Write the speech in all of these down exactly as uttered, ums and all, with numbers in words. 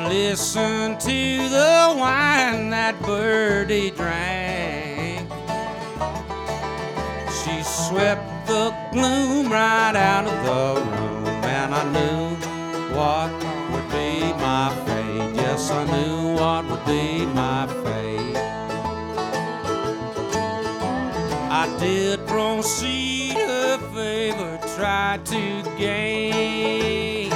Listen to the wine that birdie drank. She swept the gloom right out of the room, and I knew what would be my fate. Yes, I knew what would be my fate. I did proceed her favor, tried to gain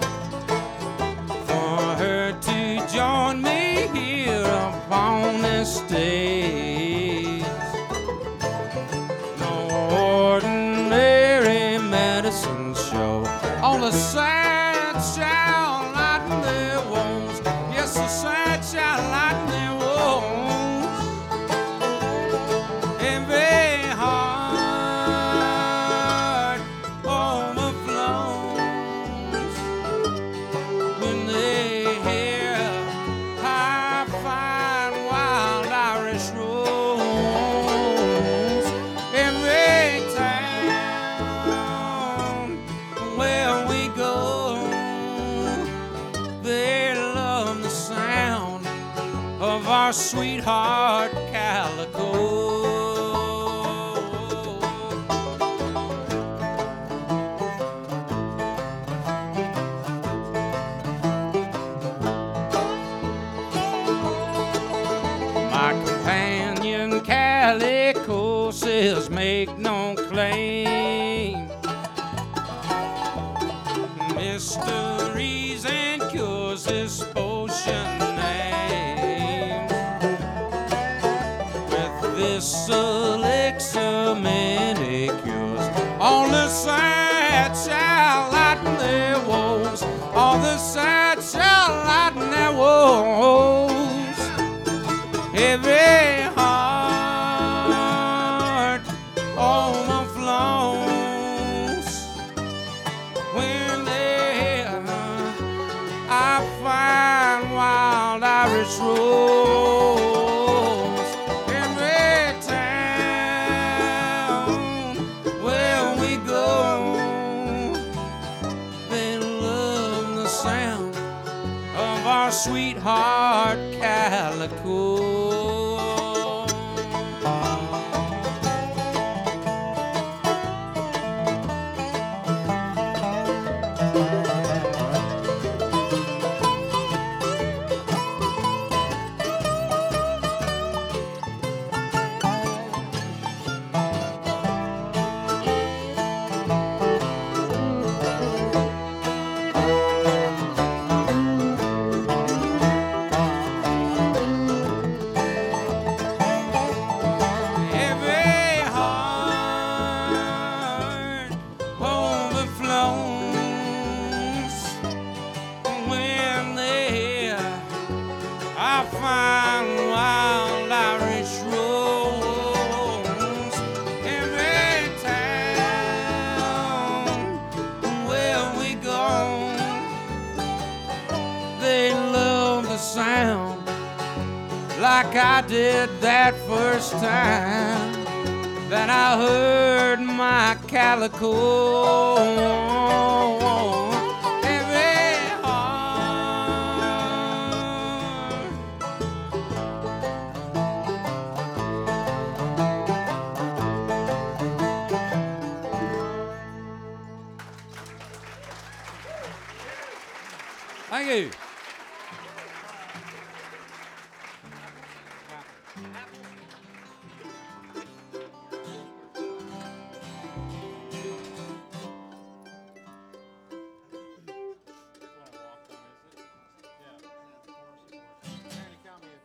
for her to join me here upon this stage. No ordinary medicine show. All the sad shall lighten their wounds. Yes, the sad shall lighten their wounds. Every heart overflows when they hear high, fine, wild Irish rose. Every town where we go, they love the sound of our sweetheart Calico. My companion Calico says make no claim. Mysteries and cures his potion name. With this elixir many cures. All the sad shall lighten their woes. All the sad shall lighten their woes. Every heart overflows when they hear I find wild Irish rose. Every town where we go, they love the sound of our sweetheart Calico. Every heart overflows when they hear I find wild Irish rose. Every town where we go, they love the sound like I did that first time that I heard my Calico. Every heart Thank you.